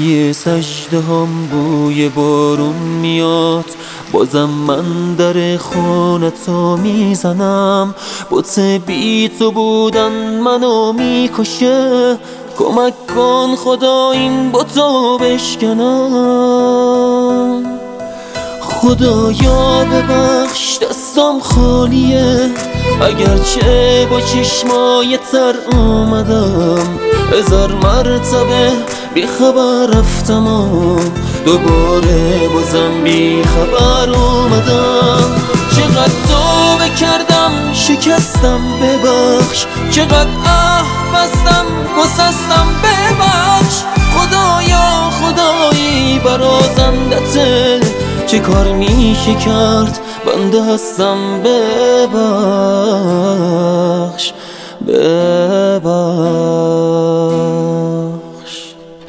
توی سجده هم بوی بارون میاد، بازم من در خونتو میزنم. بوت بی تو بودن منو میکشه، کمک کن خدا این بوتو بشکنم. خدایا ببخش دستم خالیه، اگرچه با چشمای تر اومدم. 1000 مرتبه بی خبر رفتم و دوباره بازم بی خبر اومدم. چقدر توبه کردم شکستم ببخش، چقدر بستم گسستم ببخش. خدایا خدایی برازندته، چه کار میشه کرد بنده هستم ببخش ببخش.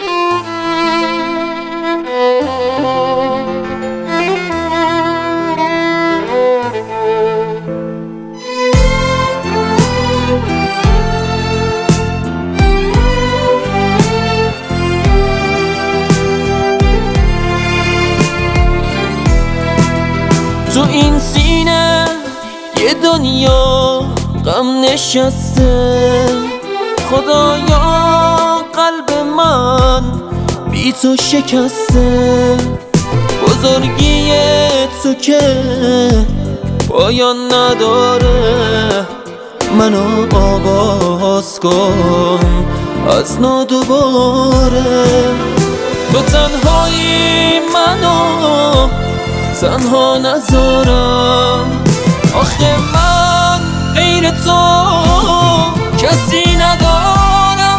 تو این سینه یه دنیا غم نشسته، خدایا قلب من بی تو شکسته. بزرگی تو که پایان نداره، منو آغاز کن از نو دوباره. تو تنهایی منو تنها نذارم، آخه من غیر تو کسی ندارم.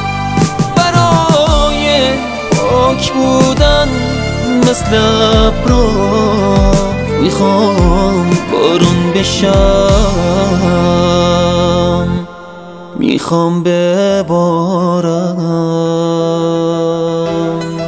برای پاک بودن مثل ابرا میخوام بارون بشم، میخوام ببارم.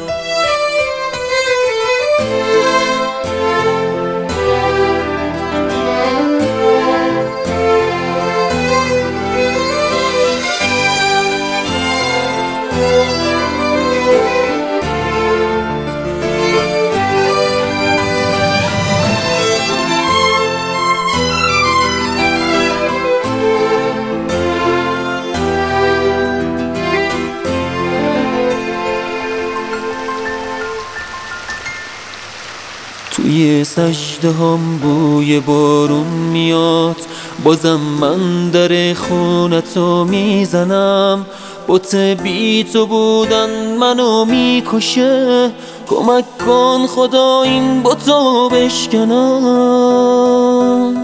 توی سجده هم بوی بارون میاد، بازم من در خونتو میزنم. بوت بی تو بودن منو میکشه، کمک کن خدا این بوتو بشکنم.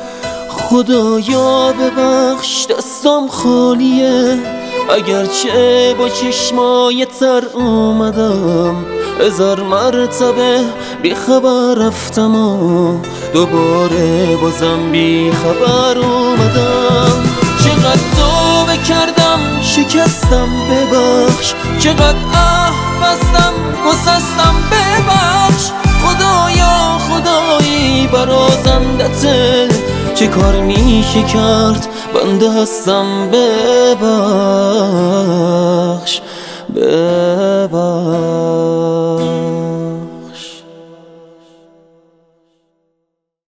خدایا ببخش دستم خالیه، اگرچه با چشمای تر اومدم. 1000 مرتبه بی خبر رفتم و دوباره بازم بی خبر اومدم. چقدر توبه کردم شکستم ببخش، چقدر بستم گسستم ببخش. خدایا خدایی برازندته، چه کار میشه کرد بنده هستم ببخش